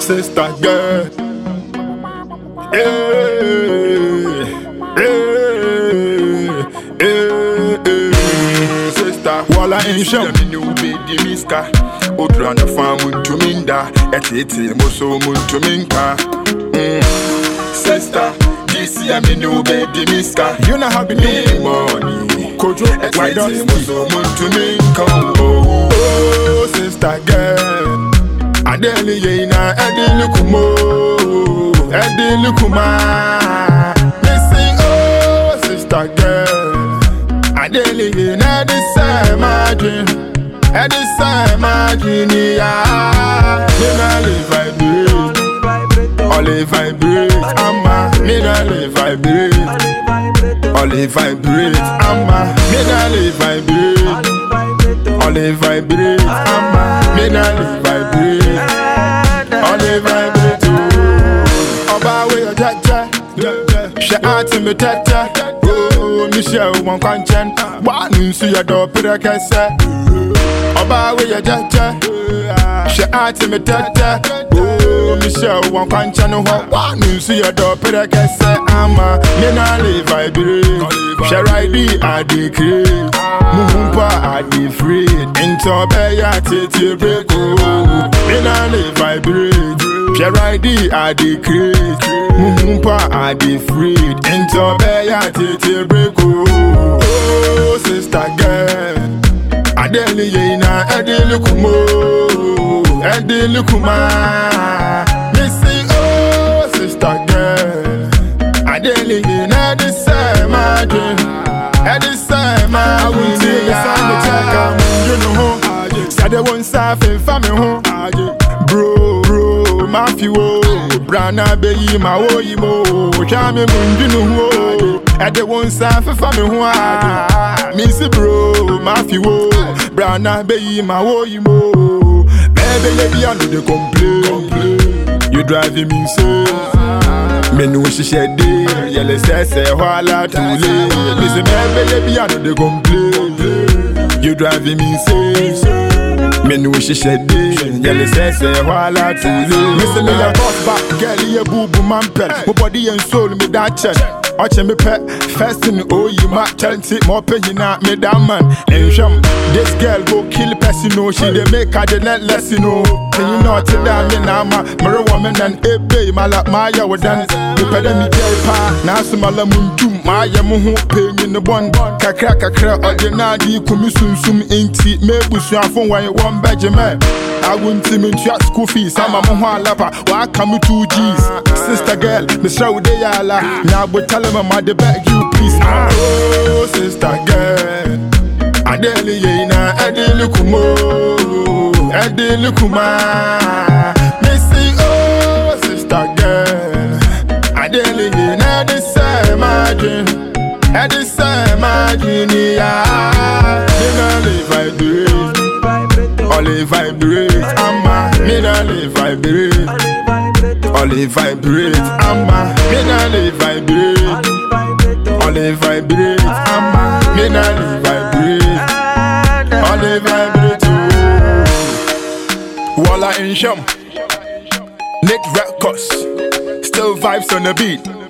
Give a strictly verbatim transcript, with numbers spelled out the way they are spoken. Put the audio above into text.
sister girl. Hey, hey, hey, hey. Sister, while I ain't sure me new baby miska. Odra na farm to minda, etete moso muntu minka. Sister, this year me new baby miska. You know how be need money. Kojo, why don't you moso muntu minka? Oh, sister girl. Adeli yena, adeli kumo, adeli kuma. Missing oh, sister girl. Adeli yena, this is my dream. This is my dream, yeah. Me na live vibrate, only vibrate. Amma, me na live vibrate, only vibrate. Amma, me na live vibrate, only vibrate. Amma, me na live vibrate. Only vibrate. Oba we a jaja, she auntie me tata. Oh, Michelle one kanchen, one insu ya do pira kese. Oba we a jaja, she auntie me tata. Oh, Michelle one kanchen, one insu ya do pira kese. Ama me na live vibrate. She ride the a de crave, muhumpa a de free. Into be ya titi break. Me na live vibrate. She ride the a de crave, muhumpa a de free. Into be ya titi break. Oh, sister girl. Adeli yena, adeli kumo, adeli kuma. Missing oh, sister girl. Adeli yena, this is my dream. This is my dream. You know, say they won't suffer from me. Bro, bro, Matthew, Brana Bayi, my woy mo, Chame Mundu, and they won't suffer from me. Missy Bro, Matthew, Brana Bayi, my woy mo. Baby, let me under the complaint. You driving me insane. Me know she shed it. Yellow says, while I too late. Listen, baby, let me under the complaint. You driving me insane. Me know she shed it. Yellow says, while I too late. Listen, me a boss back, girl, you boo boo man pet. My body and soul, me that check. Watch me pet, first in oh you might tell it more paying out me that man. And sham, this girl go kill person, no, she they make her the let less, you know. Can you not tell that me now, ma, mirror woman and a bay, my lap, my yaw dance. The pedami day pa, now some malamun doom, my yamu pay in the one, kakra kakra, or the nadi, kumisum sum inti, maybe she have one way one Benjamin. I wouldn't see me in your school fees. I'm a Mohua Lapa. Why come with two G's? Sister girl, Miss Show de Yala. Now, but tell him I'm at the beg you, please. Oh, sister girl. Adeli Yena, Adeli Kumo, Adeli Kuma. Missy, oh, sister girl. Adeli Yena, this is my dream. This is my dream, yeah. Never live I do. Only vibrate, Amma, me na live vibrate. Only vibrate, Amma, me na live vibrate. Only vibrate, Amma, me na live vibrate. Only vibrate. Walla in Sham, Nick Records, still vibes on the beat.